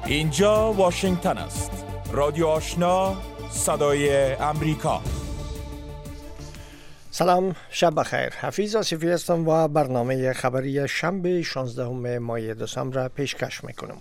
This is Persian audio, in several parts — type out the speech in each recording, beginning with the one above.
اینجا واشنگتن است. رادیو آشنا، صدای امریکا. سلام، شب بخیر. حفیظ آصفی هستم و برنامه خبری شنبه 16 ماه دسامبر پیشکش میکنم.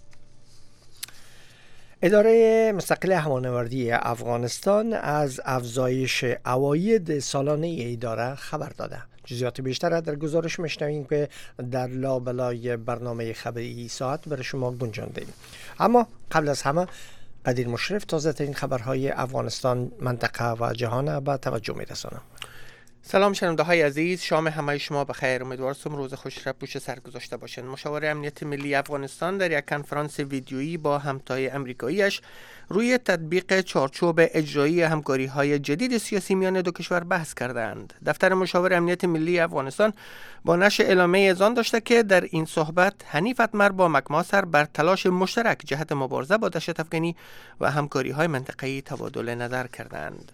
اداره مستقل هوانوردی افغانستان از افزایش عواید سالانه اداره خبر داده. جزئیات بیشتر در گزارش میشنویم که در لابلای برنامه خبری ساعت برای شما گنجاندیم. اما قبل از همه قدیر مشرف تازه ترین خبرهای افغانستان، منطقه و جهان به توجه میرسانم. سلام شنونده های عزیز، شام همه شما بخیر. امیدوارم روز خوش را پشت سر گذاشته باشین. مشاور امنیت ملی افغانستان در یک کنفرانس ویدیویی با همتای امریکاییش روی تطبیق چارچوب اجرایی همکاری های جدید سیاسی میان دو کشور بحث کردند. دفتر مشاور امنیت ملی افغانستان با نشر اعلامیه اذعان داشته که در این صحبت حنیف اتمر با مکماسر بر تلاش مشترک جهت مبارزه با دهشت افغانی و همکاری های منطقه‌ای تبادل نظر کردند.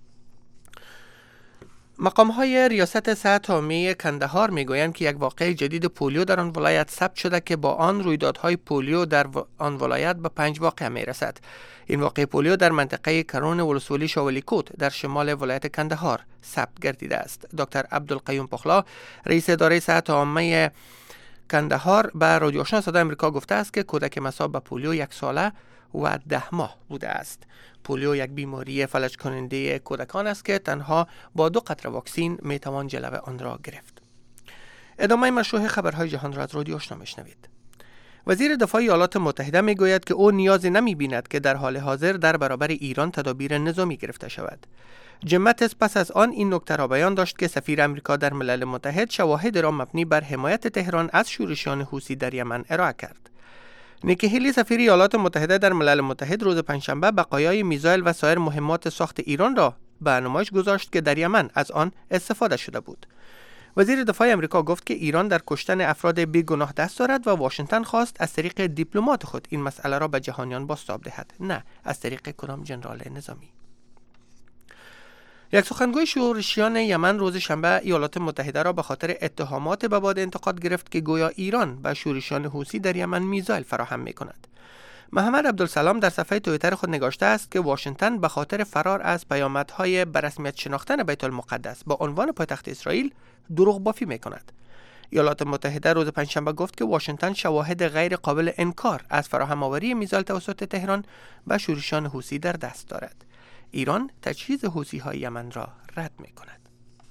مقام‌های ریاست صحت عامه کندهار میگویند که یک واقعه جدید پولیو در آن ولایت ثبت شده که با آن رویدادهای پولیو در آن ولایت به 5 واقعه میرسد. این واقعه پولیو در منطقه کرون ولسوالی شاولی کوت در شمال ولایت کندهار ثبت گردیده است. دکتر عبدالقیوم پخلا، رئیس اداره صحت عامه کندهار، به رادیو آشنا صدای امریکا گفته است که کودک مصاب به پولیو 1 ساله و 10 ماه بوده است. پولیو یک بیماری فلج کننده کودکان است که تنها با 2 قطره واکسین می توان جلوه آن را گرفت. ادامه مشروع خبرهای جهان را از رادیو آشنا میشنوید. وزیر دفاع ایالات متحده می گوید که او نیازی نمی بیند که در حال حاضر در برابر ایران تدابیر نظامی گرفته شود. جیم ماتیس پس از آن این نکته را بیان داشت که سفیر امریکا در ملل متحد شواهد را مبنی بر حمایت تهران از شورشیان حوثی در یمن ارائه کرد. نیکی هیلی، سفیر ایالات متحده در ملل متحد، روز پنجشنبه بقایای میزایل و سایر مهمات ساخت ایران را به نمایش گذاشت که در یمن از آن استفاده شده بود. وزیر دفاع امریکا گفت که ایران در کشتن افراد بیگناه دست دارد و واشنگتن خواست از طریق دیپلمات خود این مسئله را به جهانیان بازتاب دهد، نه از طریق کدام جنرال نظامی. یک سخنگوی شورشیان یمن روز شنبه ایالات متحده را به خاطر اتهامات به باد انتقاد گرفت که گویا ایران به شورشیان حوثی در یمن میزایل فراهم می‌کند. محمد عبدالسلام در صفحه توییتر خود نگاشته است که واشنگتن به خاطر فرار از پیامدهای به رسمیت شناختن بیت المقدس با عنوان پایتخت اسرائیل دروغ بافی می‌کند. ایالات متحده روز پنجشنبه گفت که واشنگتن شواهد غیر قابل انکار از فراهم آوری میزایل توسط تهران به شورشیان حوثی در دست دارد. ایران تجهیز حوثی‌های یمن را رد می‌کند.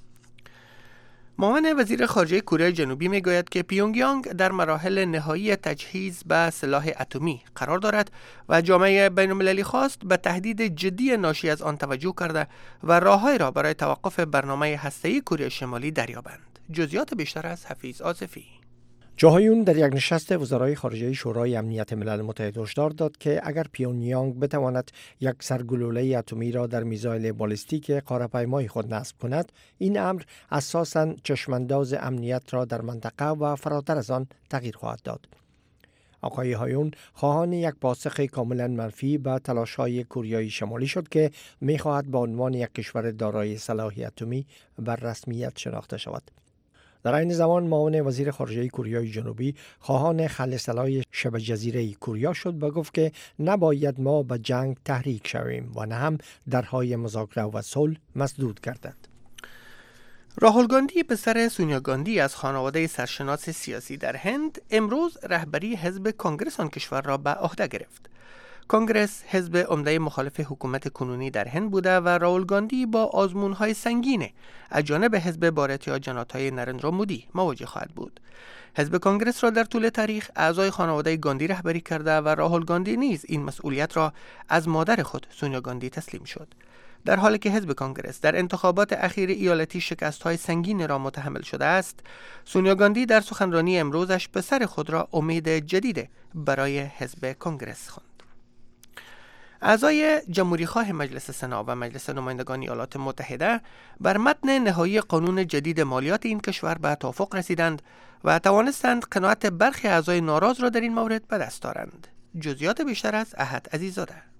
معاون وزیر خارجه کره جنوبی می‌گوید که پیونگیانگ در مراحل نهایی تجهیز به سلاح اتمی قرار دارد و جامعه بین‌المللی خواست به تهدید جدی ناشی از آن توجه کرده و راه‌هایی را برای توقف برنامه هسته‌ای کره شمالی دریابند. جزئیات بیشتر از حفیظ آصفی. جو هایون در یک نشست وزرای خارجه شورای امنیت ملل متحد هشدار داد که اگر پیونگیانگ بتواند یک سرگلوله اتمی را در میزایل بالستیک قاره‌پیمای خود نصب کند، این امر اساساً چشمانداز امنیت را در منطقه و فراتر از آن تغییر خواهد داد. آقای هایون خواهان یک پاسخ کاملا منفی به تلاش‌های کره شمالی شد که می‌خواهد به عنوان یک کشور دارای سلاح اتمی بر رسمیت شناخته شود. در این زمان معاون وزیر خارجه کره جنوبی خواهان خلع سلاح شبه جزیره کره شد و گفت که نباید ما به جنگ تحریک شویم و نه هم درهای مذاکره و صلح مسدود گردد. راهول گاندی، پسر سونیا گاندی از خانواده سرشناس سیاسی در هند، امروز رهبری حزب کانگرس آن کشور را به عهده گرفت. کانگرس حزب عمده مخالف حکومت کنونی در هند بوده و راهول گاندی با آزمون‌های سنگین از جانب حزب بارتیا جناتای نرندرا مودی مواجه خواهد بود. حزب کانگرس را در طول تاریخ اعضای خانواده گاندی رهبری کرده و راهول گاندی نیز این مسئولیت را از مادر خود سونیا گاندی تسلیم شد. در حالی که حزب کانگرس در انتخابات اخیر ایالتی شکست‌های سنگین را متحمل شده است، سونیا گاندی در سخنرانی امروزش پسر خود را امید جدید برای حزب کانگرس خواند. اعضای جمهوری‌خواه مجلس سنا و مجلس نمایندگان ایالات متحده بر متن نهایی قانون جدید مالیات این کشور به توافق رسیدند و توانستند قناعت برخی اعضای ناراض را در این مورد به دست آورند. جزئیات بیشتر از احد عزیزاده.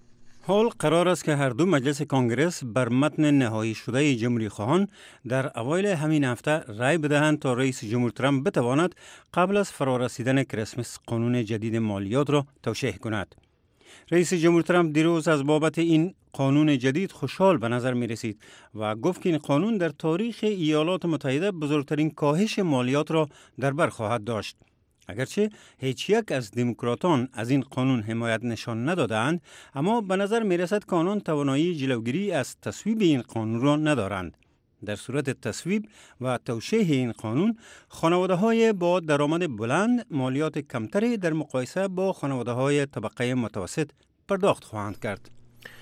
حال قرار است که هر دو مجلس کنگره بر متن نهایی شده جمهوری خواهان در اوایل همین هفته رای بدهند تا رئیس جمهور ترامپ بتواند قبل از فرارسیدن کریسمس قانون جدید مالیات را توشیح کند. رئیس جمهور ترامپ دیروز از بابت این قانون جدید خوشحال به نظر می رسید و گفت که این قانون در تاریخ ایالات متحده بزرگترین کاهش مالیات را در بر خواهد داشت. اگرچه هیچ یک از دموکراتان از این قانون حمایت نشان ندادند، اما به نظر می رسد که آنان توانایی جلوگیری از تصویب این قانون را ندارند. در صورت تصویب و توشیح این قانون، خانواده‌های با درآمد بلند مالیات کمتری در مقایسه با خانواده‌های طبقه متوسط پرداخت خواهند کرد.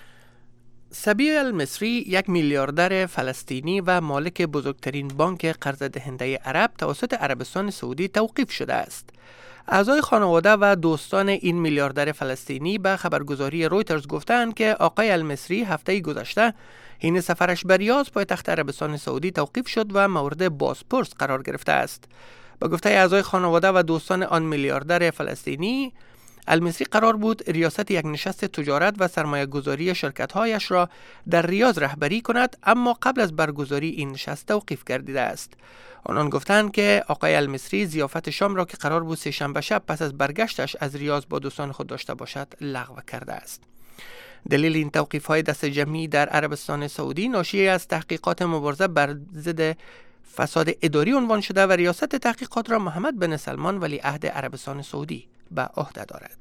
سبیع المصری، یک میلیاردر فلسطینی و مالک بزرگترین بانک قرض دهنده عرب، توسط عربستان سعودی توقیف شده است. اعضای خانواده و دوستان این میلیاردر فلسطینی به خبرگزاری رویترز گفتند که آقای المصری هفته گذشته حین سفرش به ریاض پایتخت عربستان سعودی توقیف شد و مورد بازپرس قرار گرفته است. به گفته اعضای خانواده و دوستان آن میلیاردر فلسطینی، المصری قرار بود ریاست یک نشست تجارت و سرمایه گذاری شرکت‌هایش را در ریاض رهبری کند، اما قبل از برگزاری این نشست توقیف گردیده است. آنان گفتند که آقای المصری ضیافت شام را که قرار بود سه‌شنبه شب پس از برگشتش از ریاض با دوستان خود داشته باشد لغو کرده است. دلیل این توقیف‌های دست جمعی در عربستان سعودی ناشی از تحقیقات مبارزه بر ضد فساد اداری عنوان شده و ریاست تحقیقات را محمد بن سلمان ولیعهد عربستان سعودی به عهده دارد.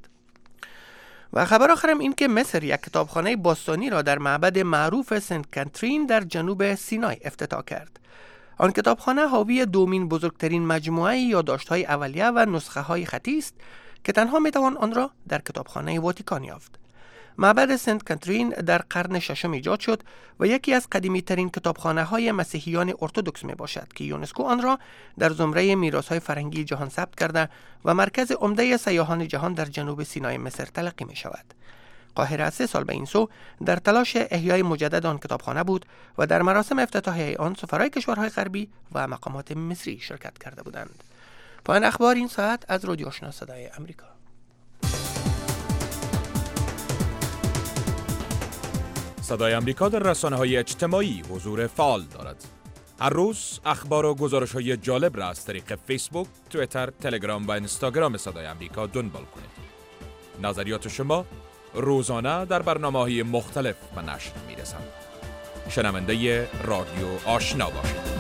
و خبر آخرم این که مصر یک کتابخانه باستانی را در معبد معروف سنت کاترین در جنوب سینای افتتاح کرد. آن کتابخانه حاوی دومین بزرگترین مجموعه یادداشت‌های اولیه و نسخه‌های خطی است که تنها می‌توان آن را در کتابخانه واتیکان یافت. معبد سنت کاترین در قرن ششم ایجاد شد و یکی از قدیمی‌ترین کتابخانه‌های مسیحیان ارتدوکس میباشد که یونسکو آن را در زمره میراث‌های فرهنگی جهان ثبت کرده و مرکز عمده سیاحان جهان در جنوب سینای مصر تلقی می‌شود. قاهره 3 سال به این سو در تلاش احیای مجدد آن کتابخانه بود و در مراسم افتتاحیه آن سفرای کشورهای غربی و مقامات مصری شرکت کرده بودند. پایان اخبار این ساعت از رادیو آشنا صدای آمریکا. صدای آمریکا در رسانه‌های اجتماعی حضور فعال دارد. هر روز اخبار و گزارش‌های جالب را از طریق فیسبوک، توییتر، تلگرام و اینستاگرام صدای آمریکا دنبال کنید. نظریات شما روزانه در برنامه‌های مختلف به نشر می‌رسند. شنونده رادیو آشنا باشید.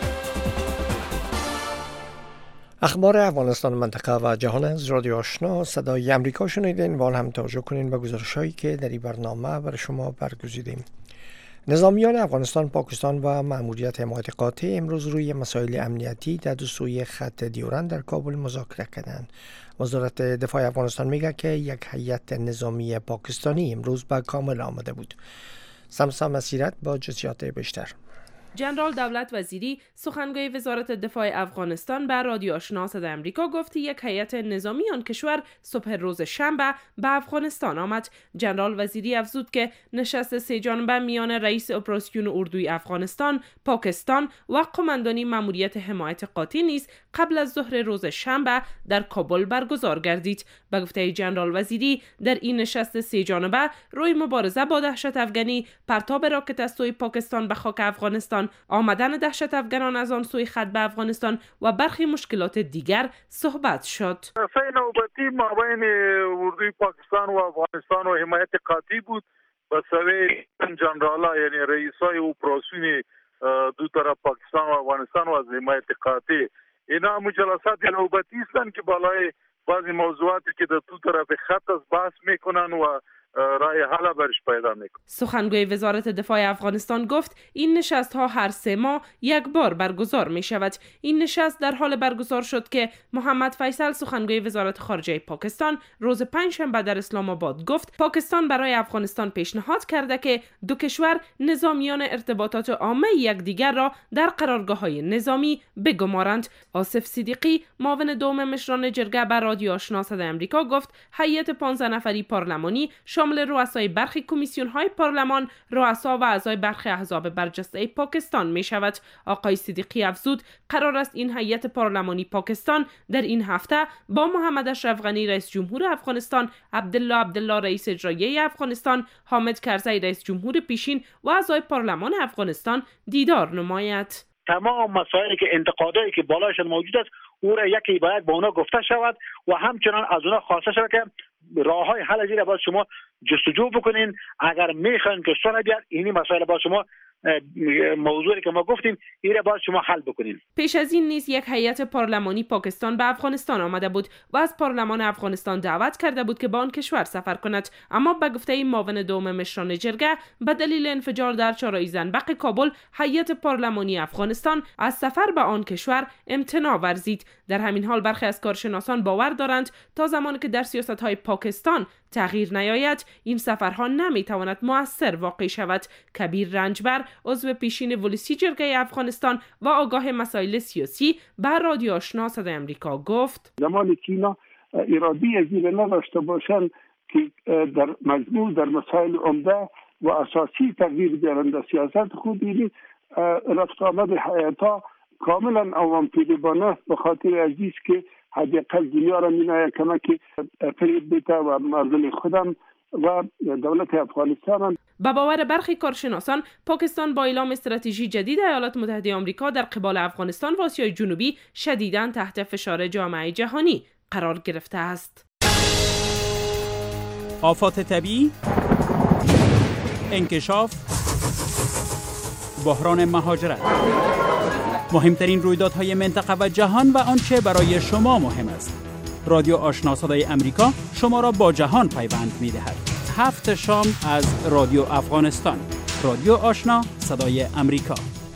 اخبار افغانستان، منطقه و جهان از رادیو آشنا صدای آمریکا شنیدین. و هم توجه کنین به گزارش‌هایی که در این برنامه برای شما برگزیدیم. نظامیان افغانستان، پاکستان و مأموریت حمایت قاطع امروز روی مسائل امنیتی در دو سوی خط دیورند در کابل مذاکره کردند. وزارت دفاع افغانستان میگه که یک هیئت نظامی پاکستانی امروز به کابل آمده بود. سمسا مسیرت با جزئیات بیشتر. جنرال دولت وزیری، سخنگوی وزارت دفاع افغانستان، به رادیو آشنا صدای آمریکا گفت یک هیئت نظامی آن کشور صبح روز شنبه به افغانستان آمد. جنرال وزیری افزود که نشست سه جانبه میان رئیس اپراسیون اردوی افغانستان، پاکستان و قماندانی مأموریت حمایت قاطع نیز قبل از ظهر روز شنبه در کابل برگزار گردید. به گفته جنرال وزیری، در این نشست سه جانبه روی مبارزه با دهشت افغانی، پرتاب راکت از سوی پاکستان به خاک افغانستان، آمدن دهشت افغانان از آن سوی خط به افغانستان و برخی مشکلات دیگر صحبت شد. نوبتی مابین اردوی پاکستان و افغانستان و حمایت قاطع بود. به سوی جنرالا یعنی رئیسای اپراسیون دو طرف پاکستان و افغانستان و از حمایت قاطع، اینا مجلسات نوبتی هستند که بالای بعضی موضوعاتی که در دو طرف خط از بحث میکنن و رای حل برش پیدا میکنه. سخنگوی وزارت دفاع افغانستان گفت این نشست ها هر 3 ماه یک بار برگزار می شود. این نشست در حال برگزار شد که محمد فیصل، سخنگوی وزارت خارجه پاکستان، روز پنجشنبه در اسلام آباد گفت پاکستان برای افغانستان پیشنهاد کرده که دو کشور نظامیان ارتباطات عامه یکدیگر را در قرارگاه‌های نظامی بگمارند. آصف صدیقی، معاون دوم مشران جرگه، به رادیو آشنا صدای آمریکا گفت هیئت 15 نفری پارلمانی شامل شامل رؤسای برخی کمیسیون‌های پارلمان، رؤسا و اعضای برخی احزاب برجسته پاکستان می شود. آقای صدیقی افزود قرار است این هیئت پارلمانی پاکستان در این هفته با محمد اشرف غنی رئیس جمهور افغانستان، عبدالله رئیس اجرایی افغانستان، حامد کرزی رئیس جمهور پیشین و اعضای پارلمان افغانستان دیدار نماید. تمام مسائلی که انتقادایی که بالایشان موجود است او را یکی باید با اونا گفته شود و همچنان از اونا خواسته شود که راههای حل از این باید شما جستجو بکنین. اگر میخواین که صلح بیاد این مسائل با شما موضوعی که ما گفتیم این را باید شما حل بکنین. پیش از این نیز یک هیئت پارلمانی پاکستان به افغانستان آمده بود و از پارلمان افغانستان دعوت کرده بود که به آن کشور سفر کند، اما به گفته معاون دوم مشران جرگه به دلیل انفجار در چهارراه زنبق کابل هیئت پارلمانی افغانستان از سفر به آن کشور امتناع ورزید. در همین حال برخی از کارشناسان باور دارند تا زمانی که در سیاست‌های پاکستان تغییر نیاید این سفرها نمیتواند مؤثر واقع شود. کبیر رنجبر عضو پیشین ولسی جرگه افغانستان و آگاه مسائل سیاسی به رادیو آشنا صدای آمریکا گفت زمانی که اینا ارادی از این نداشته باشند که در مجموع در مسائل عمده و اساسی تغییر بیارند در سیاست خود، این رفت آمد حیاتا کاملا عوام پیریبانه به خاطر عزیز که حداقل دنیا را می‌نه کمک فریب بیته و مردم خودم و دولت افغانستان. با باور برخی کارشناسان پاکستان با اعلام استراتژی جدید ایالات متحده آمریکا در قبال افغانستان و آسیای جنوبی شدیداً تحت فشار جامعه جهانی قرار گرفته است. آفات طبیعی، انکشاف، بحران مهاجرت، مهمترین رویدادهای منطقه و جهان و آنچه برای شما مهم است. رادیو آشنا صدای امریکا شما را با جهان پیوند می‌دهد. 7 شام از رادیو افغانستان. رادیو آشنا صدای امریکا.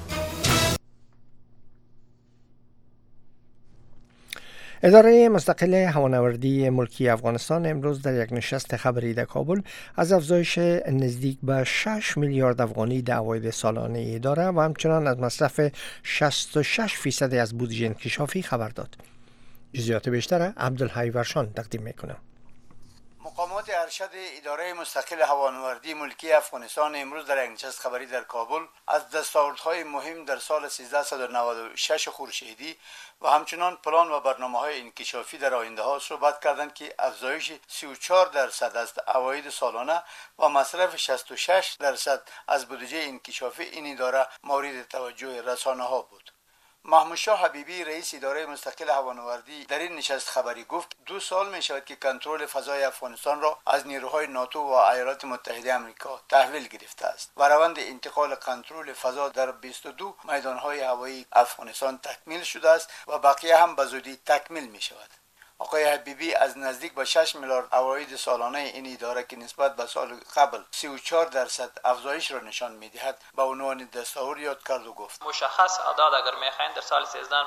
اداره مستقل هوانوردی ملکی افغانستان امروز در یک نشست خبری در کابل از افزایش نزدیک به 6 میلیارد افغانی در عواید سالانه اداره و همچنان از مصرف 66% از بودجه انکشافی خبر داد. جزئیات بیشتر عبدالحی ورشان تقدیم میکنم. مقامات ارشد اداره مستقل هوانوردی ملکی افغانستان امروز در یک نشست خبری در کابل از دستاوردهای مهم در سال 1396 خورشیدی و همچنان پلان و برنامه‌های انکشافی در آینده ها صحبت کردند که افزایش 34% از عواید سالانه و مصرف 66% از بودجه انکشافی این اداره مورد توجه رسانه ها بود. محمود شاه حبیبی رئیس اداره مستقل هوانوردی در این نشست خبری گفت 2 سال می شود که کنترل فضای افغانستان را از نیروهای ناتو و ایالات متحده آمریکا تحویل گرفته است و روند انتقال کنترل فضا در 22 میدانهای هوایی افغانستان تکمیل شده است و بقیه هم به زودی تکمیل می شود. آقای حبیبی از نزدیک به 6 میلیارد عواید سالانه این اداره که نسبت به سال قبل 34% افزایش را نشان می‌دهد به عنوان دستاورد یاد کرد و گفت مشخص اعداد اگر می‌خواین در سال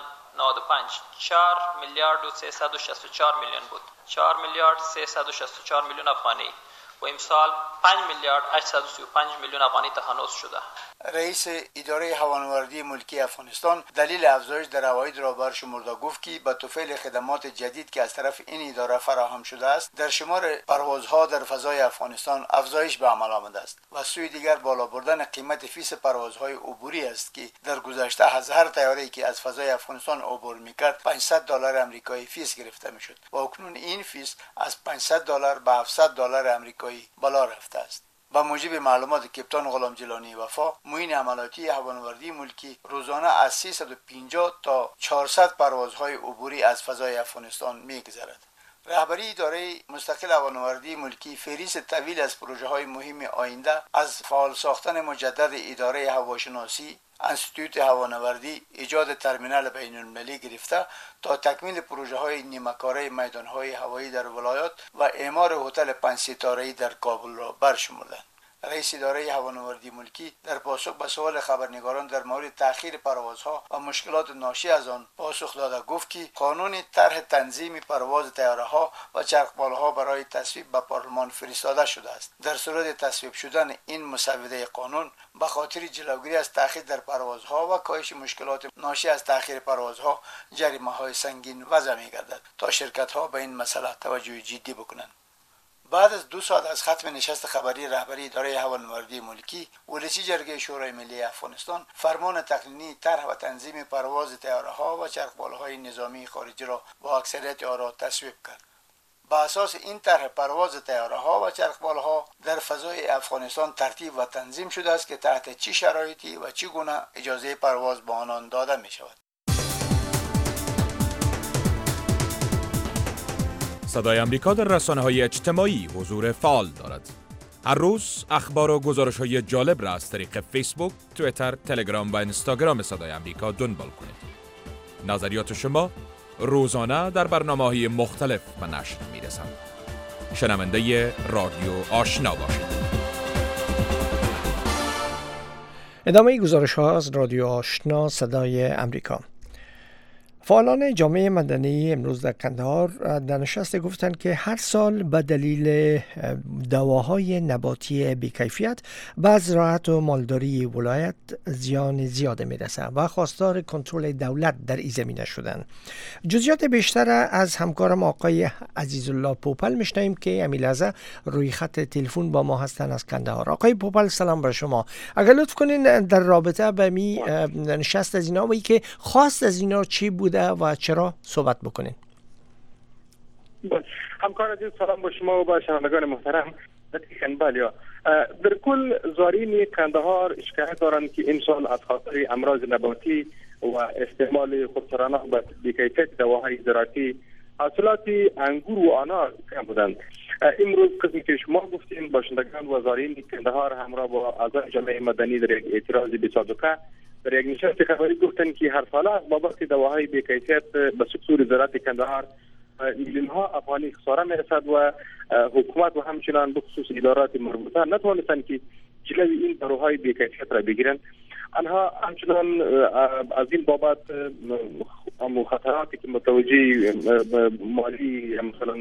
1395 4 میلیارد و 364 میلیون بود، 4 میلیارد 364 میلیون افغانی و امسال 5 میلیارد 835 میلیون افغانی تهانوس شده. رئیس اداره هوانوردی ملکی افغانستان دلیل افزایش در عواید را برشمرده گفت که به طفیل خدمات جدید که از طرف این اداره فراهم شده است در شمار پروازها در فضای افغانستان افزایش به عمل آمده است و سوی دیگر بالا بردن قیمت فیس پروازهای عبوری است که در گذشته از هر طیاره‌ای که از فضای افغانستان عبور می‌کرد $500 آمریکایی فیس گرفته می‌شد و اکنون این فیس از $500 به $700 آمریکایی بالا رفته است. با موجب معلومات کپتان غلام جیلانی وفا، معین عملیاتی هوانوردی ملکی روزانه از 350 تا 400 پروازهای عبوری از فضای افغانستان می‌گذرد. رهبری اداره مستقل هوانوردی ملکی فهرست طویل از پروژه‌های مهم آینده از فعال ساختن مجدد اداره هواشناسی، انستیتوت هوانوردی، ایجاد ترمینال بین‌المللی گرفته تا تکمیل پروژه‌های نیمه‌کاره میدان‌های هوایی در ولایات و اعمار هتل 5 ستاره‌ای در کابل را برشمردند. رئیس اداره هوانوردی ملکی در پاسخ به سوال خبرنگاران در مورد تأخیر پروازها و مشکلات ناشی از آن پاسخ داده گفت که قانون طرح تنظیم پرواز طیاره‌ها و چرخبال‌ها برای تصویب به پارلمان فرستاده شده است. در صورت تصویب شدن این مسوده قانون به خاطر جلوگیری از تأخیر در پروازها و کاهش مشکلات ناشی از تأخیر پروازها جریمه‌های سنگین وضع می‌گردد تا شرکت‌ها به این مسئله توجه جدی بکنند. بعد از 2 ساعت از ختم نشست خبری رهبری اداره هوانوردی ملکی، ولسی جرگه شورای ملی افغانستان فرمان تقنینی طرح و تنظیم پرواز طیاره‌ها و چرخبال‌های نظامی خارجی را با اکثریت آرا تصویب کرد. با اساس این طرح پرواز طیاره‌ها و چرخبال‌ها در فضای افغانستان ترتیب و تنظیم شده است که تحت چه شرایطی و چگونه اجازه پرواز به آنان داده می‌شود. صدای آمریکا در رسانه‌های اجتماعی حضور فعال دارد. هر روز اخبار و گزارش‌های جالب را از طریق فیسبوک، توییتر، تلگرام و اینستاگرام صدای آمریکا دنبال کنید. نظریات شما روزانه در برنامه‌های مختلف به نشر می‌رسند. شنونده رادیو آشنا باشید. ادامه گزارش‌ها از رادیو آشنا صدای آمریکا. فعالان جامعه مدنی امروز در کندهار در نشست گفتند که هر سال به دلیل دواهای نباتی بی‌کیفیت به زراعت و مالداری ولایت زیان زیاد میرسه و خواستار کنترل دولت در این زمینه شدند. جزئیات بیشتر از همکارم آقای عزیزالله پوپل میشنویم که همین لحظه روی خط تلفن با ما هستند از کندهار. آقای پوپل سلام بر شما. اگر لطف کنین در رابطه به می نشست از اینا و که خواست از اینا چی بود و چرا صحبت بکنین؟ همکار عزیز سلام با شما و با شنوندگان محترم. بله، در کل زائرین کندهار شکایت دارند که این سال از خاطر امراض نباتی و استعمال خودسرانه و بی‌کیفیت دواهای زراعتی حاصلات انگور و انار کم بودند. امروز قسمی که شما گفتین باشندگان و زائرین کندهار همراه با اعضای جامعه مدنی در یک اعتراض بی‌سابقه در یک نشست خبری گفتن که هر ساله از بابت دواهای بی‌کیفیت به سکتور زراعت کندهار میلیون ها افغانی خساره میرسد و حکومت و همچنان به خصوص ادارات مربوطه نتوانستند که جلوی این داروهای بی‌کیفیت را بگیرند. آنها همچنان از این بابت خطراتی که متوجه مالی مثلا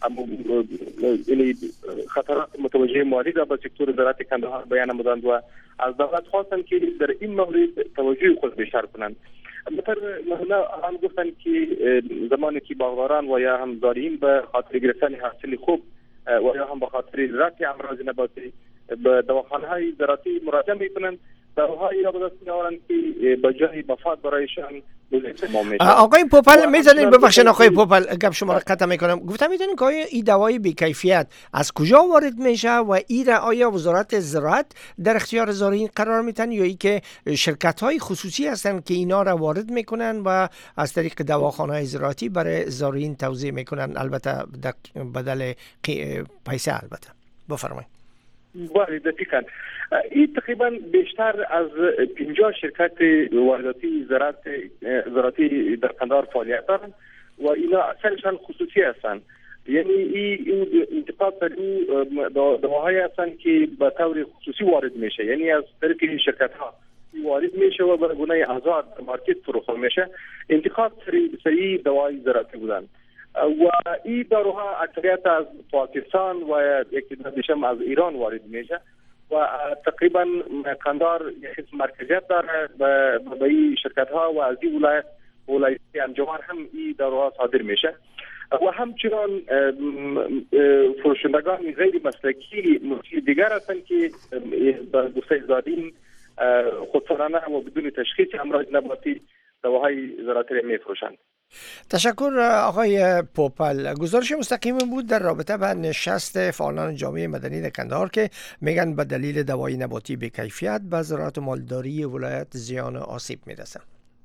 خطرات متوجه مالی را به سکتور زراعت کندهار بیان نمودند و از دولت خواستند که در این مورد توجه خود بیشتر کنند. مثلا هم گفتند که زمانی که باغداران و یا هم زائرین به خاطر گرفتن حاصل خوب و یا هم به خاطر زراعت امراض نباتی به دواخانه‌های زراعتی مراجعه میکنند، دواهایی را به دست می‌آورند که به جای مفاد برایشان آقای پوپل میتونین ببخشید آقای پوپل گپ شما را قطع میکنم. گفتم میتونین که این دوای بی‌کیفیت از کجا وارد میشه و این آیا وزارت زراعت در اختیار زائرین قرار میتن یا اینکه شرکت های خصوصی هستن که اینا را وارد میکنن و از طریق دواخانه‌های زراعتی برای زائرین توزیع میکنن، البته بدل پیسه. البته بفرمایید. بله دقیقاً این تقریبا بیشتر از 50 شرکت وارداتی زراعتی در کندهار فعالیت دارند و اینا اکثرشان خصوصی هستند. یعنی این انتقاد در دواهایی هستند که به طور خصوصی وارد میشه، یعنی از طریق شرکت ها وارد میشه و به گونه آزاد مارکت فروخته میشه. انتقاد سری دوای زراعتی بودند و این داروها اکثریت از پاکستان و یک تعدادشم از ایران وارد میشه و تقریبا کندهار یک مرکزیت داره به این شرکت ها و از این ولایتی انجمن هم این داروها صادر میشه و همچنان فروشندگان غیر مسلکی دیگر هستند که به گفته زائرین خودسرانه و بدون تشخیص امراض نباتی دواهای زراعتی میفروشند. تشکر آقای پوپل. گزارش مستقیم بود در رابطه با نشست فعالان جامعه مدنی در کندهار که میگن به دلیل دوای نباتی بی‌کیفیت به زراعت و مالداری ولایت زیان و آسیب میرسه.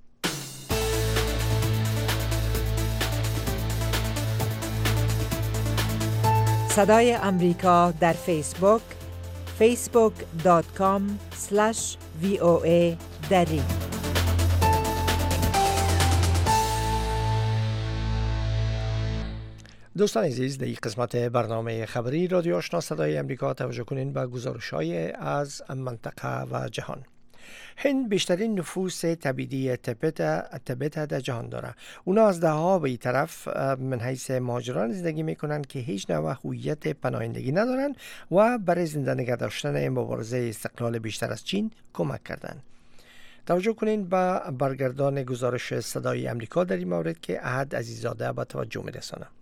صدای امریکا در فیسبوک facebook.com/VOA دری. دوستان عزیز، در این قسمت برنامه خبری رادیو آشنا صدای امریکا توجه کنین به گزارش‌های از منطقه و جهان. هند بیشترین نفوس تبعیدی تبت در جهان داره. اونا از دهها به این طرف من حیث مهاجران زندگی میکنن که هیچ نوع هویت پناهندگی ندارن و برای زنده نگه داشتن مبارزه استقلال بیشتر از چین کمک کردن. توجه کنین به برگردان گزارش صدای امریکا در این مورد که احد عزیزاده به توجه میرسانه.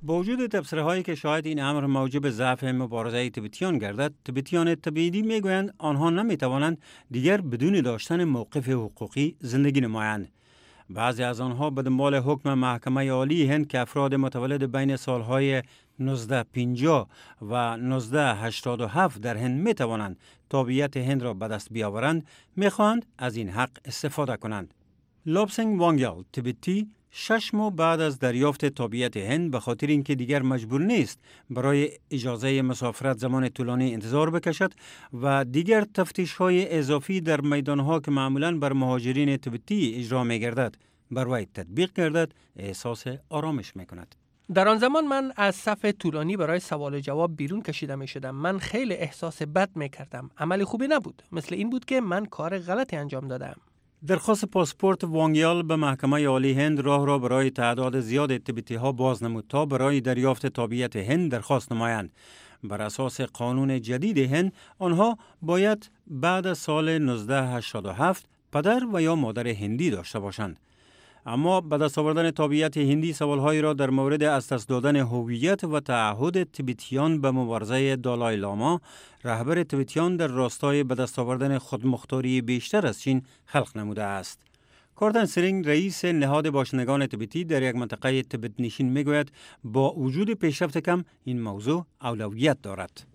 با وجود تبصره‌هایی که شاید این امر موجب ضعف مبارزه تبتیان گردد، تبتیان تبعیدی میگویند آنها نمیتوانند دیگر بدون داشتن موقف حقوقی زندگی نمایند. بعضی از آنها به دنبال حکم محکمه عالی هند که افراد متولد بین سالهای 1950 و 1987 در هند میتوانند تابعیت هند را به دست بیاورند، میخواهند از این حق استفاده کنند. لابسنگ وانگیال تبتی 6 ماه بعد از دریافت تابعیت هند به خاطر اینکه دیگر مجبور نیست برای اجازه مسافرت زمان طولانی انتظار بکشد و دیگر تفتیش‌های اضافی در میدانها که معمولاً بر مهاجرین تبتی اجرا می‌گردد بر وی تطبیق گردد، احساس آرامش می‌کند. در آن زمان من از صف طولانی برای سوال و جواب بیرون کشیده می شدم. من خیلی احساس بد می کردم. عمل خوبی نبود. مثل این بود که من کار غلطی انجام دادم. درخواست پاسپورت وانگیال به محکمه عالی هند راه را برای تعداد زیاد تبتی ها باز نمود تا برای دریافت تابعیت هند درخواست نمایند. بر اساس قانون جدید هند آنها باید بعد از سال 1987 پدر و یا مادر هندی داشته باشند. اما به دست آوردن تابعیت هندی سوالهایی را در مورد از دست دادن هویت و تعهد تبتیان به مبارزه دالای لاما، رهبر تبتیان در راستای به دست آوردن خودمختاری بیشتر از چین خلق نموده است. کاردن سرینگ رئیس نهاد باشندگان تبتی در یک منطقه تبت نشین میگوید با وجود پیشرفت کم این موضوع اولویت دارد.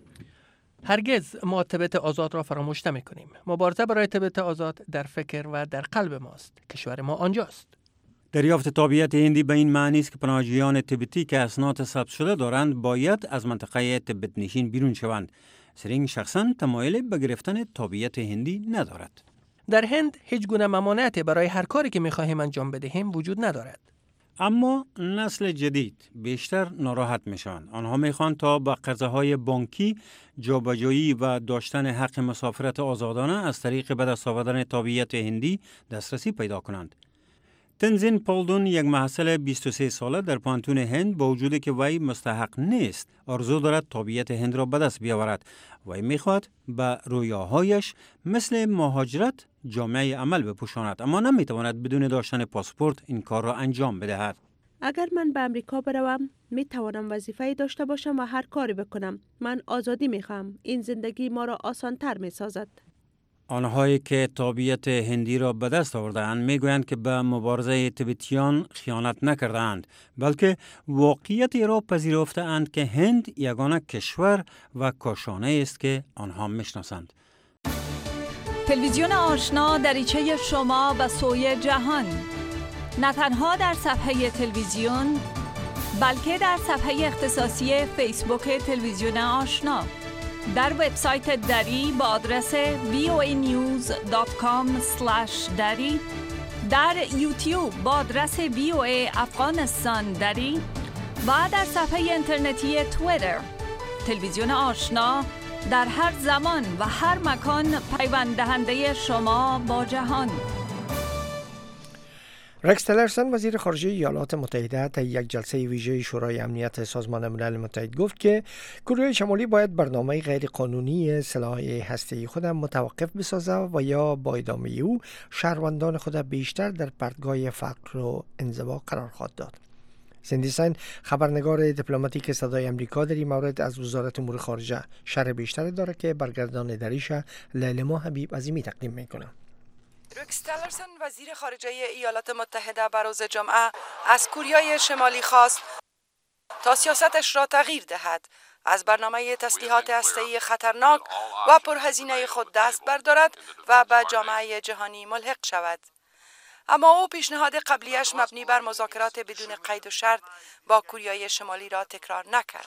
هرگز ما تبت آزاد را فراموش نمی کنیم. مبارزه برای تبت آزاد در فکر و در قلب ماست. کشور ما آنجاست. دریافت تابعیت هندی به این معنی است که پناهجویان تبتی که اسناد ثبت شده دارند باید از منطقه تبت نشین بیرون شوند. سرینگ شخصاً تمایل به گرفتن تابعیت هندی ندارد. در هند هیچ گونه ممانعتی برای هر کاری که می‌خواهیم انجام بدهیم وجود ندارد. اما نسل جدید بیشتر ناراحت میشوند. آنها میخوان تا به قرضه‌های بانکی، جابجایی و داشتن حق مسافرت آزادانه از طریق به دست آوردن تابعیت هندی دسترسی پیدا کنند. تنزین پالدون یک محصل 23 ساله در پانتون هند با وجودی که وی مستحق نیست، آرزو دارد تابعیت هند را به دست بیاورد. وی میخواهد به رویاهایش مثل مهاجرت جامعه عمل بپوشاند، اما نمیتواند بدون داشتن پاسپورت این کار را انجام بدهد. اگر من به امریکا بروم میتوانم وظیفه‌ای داشته باشم و هر کاری بکنم. من آزادی میخوام. این زندگی ما را آسان‌تر میسازد. آنهایی که تابعیت هندی را به دست آورده‌اند میگویند که به مبارزه تبتیان خیانت نکرده‌اند، بلکه واقعیتی را پذیرفته‌اند که هند یگانه کشور و کاشانه است که آنها میشناسند. تلویزیون آشنا دریچه شما به سوی جهان، نه تنها در صفحه تلویزیون بلکه در صفحه اختصاصی فیسبوک تلویزیون آشنا، در وبسایت دری با آدرس voanews.com/dari، در یوتیوب با آدرس VOA افغانستان دری و در صفحه اینترنتی توییتر. تلویزیون آشنا در هر زمان و هر مکان پیوند دهنده شما با جهان. رکس تلرسن وزیر خارجه ایالات متحده تا یک جلسه ویژه شورای امنیت سازمان ملل متحد گفت که کره شمالی باید برنامه غیر قانونی سلاح هسته‌ای خود متوقف بسازد و یا با ادامه او شهروندان خود بیشتر در پرتگاه فقر و انزوا قرار خواهد داد. سیندی ساین خبرنگار دیپلماتیک صدای امریکا در این مورد از وزارت امور خارجه شرح بیشتر داره که برگردان دریش لیلما حبیب عظیمی تقدیم میکنه. رکس تلرسن وزیر خارجه ایالات متحده بر روز جمعه از کوریای شمالی خواست تا سیاستش را تغییر دهد، از برنامه تسلیحات هسته‌ای خطرناک و پرهزینه خود دست بردارد و به جامعه جهانی ملحق شود. اما او پیشنهاد قبلیش مبنی بر مذاکرات بدون قید و شرط با کره شمالی را تکرار نکرد.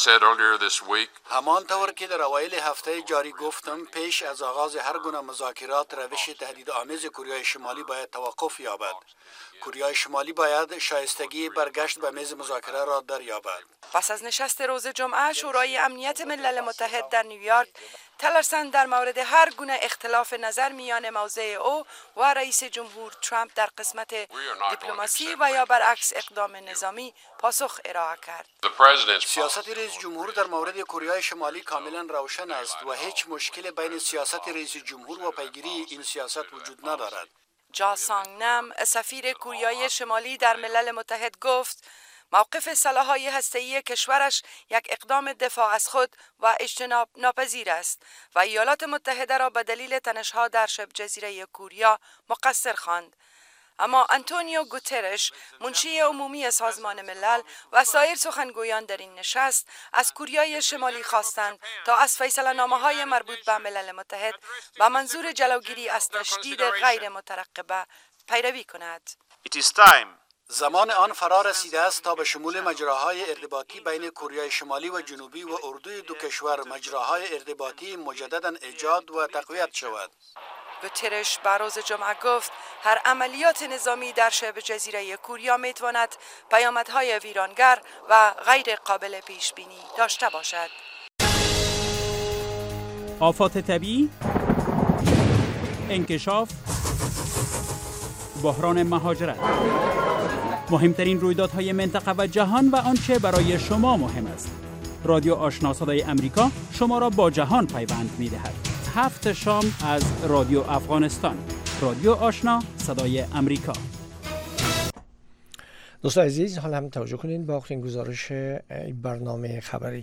همانطور که در اوایل هفته جاری گفتم، پیش از آغاز هر گونه مذاکرات روش تهدیدآمیز کره شمالی باید توقف یابد. کره شمالی باید شایستگی برگشت به میز مذاکره را دریابد. پس از نشست روز جمعه شورای امنیت ملل متحد در نیویورک، تلرسن در مورد هر گونه اختلاف نظر میان موضع او و رئیس جمهور ترامپ در قسمت دیپلماسی و یا برعکس اقدام نظامی پاسخ ارائه کرد. سیاست رئیس جمهور در مورد کره شمالی کاملا روشن است و هیچ مشکل بین سیاست رئیس جمهور و پیگیری این سیاست وجود ندارد. جا سانگ نم سفیر کره شمالی در ملل متحد گفت موقف سلاح‌های هسته‌ای کشورش یک اقدام دفاع از خود و اجتناب ناپذیر است و ایالات متحده را به دلیل تنش‌ها در شبه جزیره کوریا مقصر خواند. اما آنتونیو گوترش، منشی عمومی سازمان ملل و سایر سخنگویان در این نشست از کوریای شمالی خواستند تا از فیصله‌نامه‌های مربوط به ملل متحد با منظور جلوگیری از تشدید غیر مترقبه پیروی کند. زمان آن فرا رسیده است تا به شمول مجراهای ارتباطی بین کوریای شمالی و جنوبی و اردوی دو کشور مجراهای ارتباطی مجددا ایجاد و تقویت شود. گوترش به روز جمعه گفت هر عملیات نظامی در شبه جزیره کوریا میتواند پیامدهای ویرانگر و غیر قابل پیش بینی داشته باشد. آفات طبیعی، انکشاف، بحران مهاجرت، مهمترین رویدادهای منطقه و جهان و آنچه برای شما مهم است. رادیو آشنا صدای امریکا شما را با جهان پیوند می‌دهد. 7 شام از رادیو افغانستان. رادیو آشنا صدای امریکا. دوستان عزیز، حالا هم توجه کنید به آخرین گزارش برنامه خبری.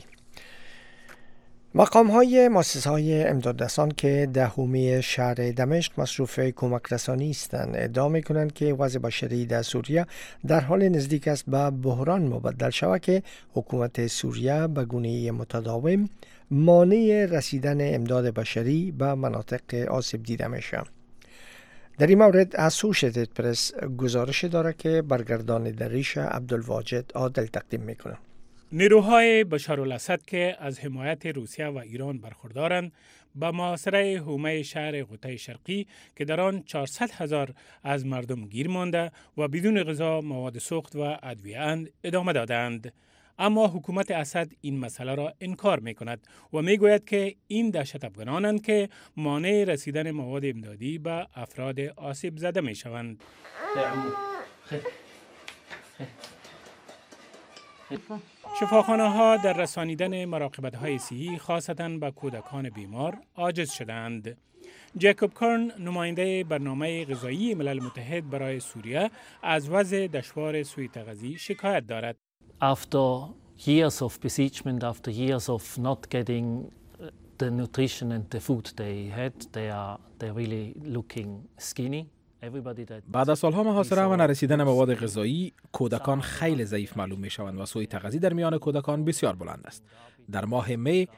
مقام‌های مؤسسه‌های امدادرسان که دهمی شهر دمشق مصروف کمک رسانی هستند ادعا می‌کنند که وضع بشری در سوریه در حال نزدیک است به بحران مبدل شود که حکومت سوریه به گونه متداوم مانع رسیدن امداد بشری به مناطق آسیب دیده میشه. در این مورد اسوشیتد پرس گزارش داره که برگردان دریش عبدالواجد عادل تقدیم میکنه. نیروهای بشارالاسد که از حمایت روسیه و ایران برخوردارند به محاصره حومه شهر غوطه شرقی که در آن 400,000 از مردم گیر مانده و بدون غذا، مواد سوخت و ادویه اند ادامه دادند. اما حکومت اسد این مسئله را انکار می کند و می گوید که این دهشت افغانانند که مانع رسیدن مواد امدادی به افراد آسیب زده می شوند. شفاخانه ها در رسانیدن مراقبت های صحی خاصتاً به کودکان بیمار عاجز شدند. جیکوب کرن، نماینده برنامه غذایی ملل متحد برای سوریه، از وضع دشوار سوی تغذیه شکایت دارد. After years of besiegement, after years of not getting the nutrition and the food they had, they're really looking skinny. بعد از سالها محاصره و نرسیدن مواد غذایی، کودکان خیلی ضعیف معلوم می شوند و سوی تغذیه در میان کودکان بسیار بلند است. در ماه می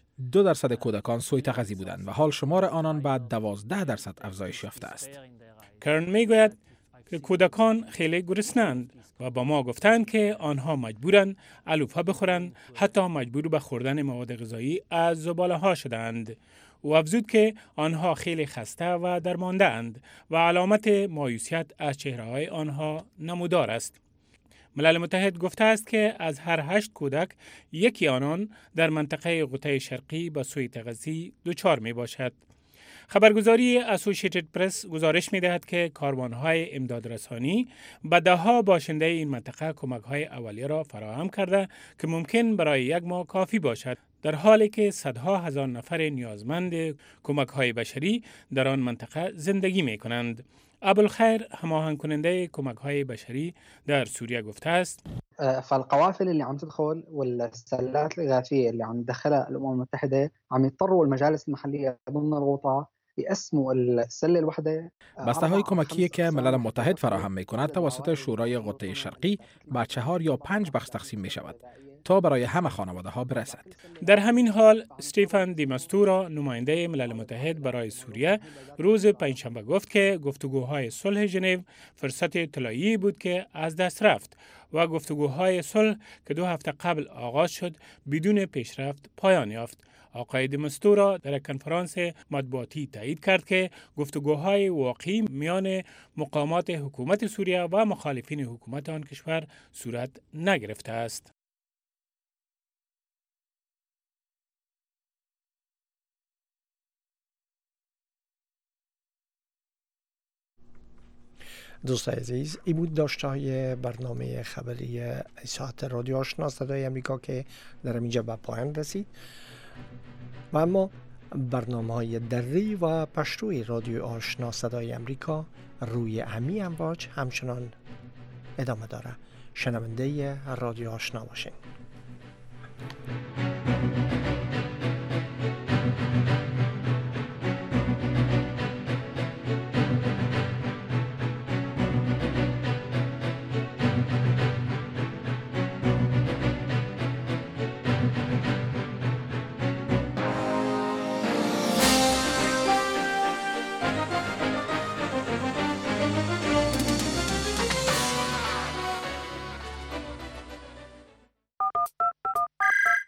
2% کودکان سوی تغذیه بودند و حال شمار آنان بعد 12% افزایش یافته است. کرن می گوید که کودکان خیلی گرسنند و با ما گفتند که آنها مجبورند علوفه بخورند، حتی مجبور به خوردن مواد غذایی از زباله ها شدند. او افزود که آنها خیلی خسته و درمانده اند و علامت مایوسیت از چهره‌های آنها نمودار است. ملل متحد گفته است که از هر 8 کودک یکی آنان در منطقه غوطه شرقی به سوی تغذیه دچار می باشد. خبرگزاری اسوشیتد پرس گزارش می دهد که کاروانهای امدادرسانی به دهها باشنده این منطقه کمک‌های اولیه را فراهم کرده که ممکن برای یک ماه کافی باشد، در حالی که صدها هزار نفر نیازمند کمک‌های بشری در آن منطقه زندگی می کنند. ابوالخیر، هماهنگ کننده کمک‌های بشری در سوریه، گفته است: فالقوافل اللي عم تدخل والسلات الإغاثية اللي عم تدخلها الأمم المتحدة عم يضطروا المجالس المحلية ضمن الغوطة يقسموا السلة الوحدة. بسته‌های کمکی که ملل متحد فراهم می‌کند توسط شورای غوطه شرقی به 4 یا 5 بخش تقسیم می‌شود تا برای همه خانواده‌ها برسد. در همین حال استیفن دیماستورا، نماینده ملل متحد برای سوریه، روز پنجشنبه گفت که گفتگوهای صلح ژنو فرصت طلایی بود که از دست رفت و گفتگوهای صلح که 2 هفته قبل آغاز شد بدون پیشرفت پایان یافت. آقای دیماستورا در کنفرانس مطبوعاتی تایید کرد که گفتگوهای واقعی میان مقامات حکومت سوریه و مخالفین حکومت آن کشور صورت نگرفته است. دوستان عزیز، این بود داشته‌های برنامه خبری ساعت رادیو آشنا صدای امریکا که در اینجا به پایان رسید و اما برنامه‌های دری و پشتوی رادیو آشنا صدای امریکا روی همین امواج همچنان ادامه داره. شنونده رادیو آشنا باشین.